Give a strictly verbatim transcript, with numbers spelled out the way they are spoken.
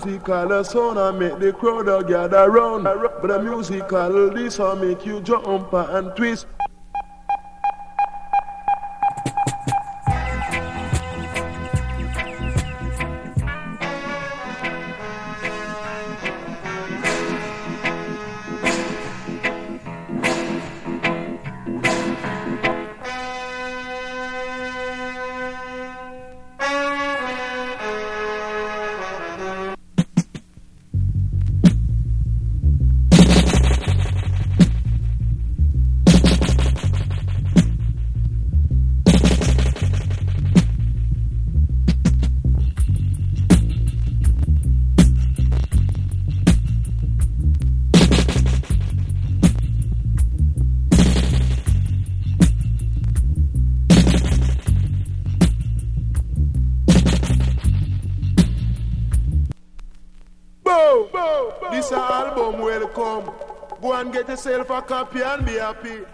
musical sound and make the crowd a gather round. But the musical this will make you jump and twist. This album welcome. Go and get yourself a copy and be happy.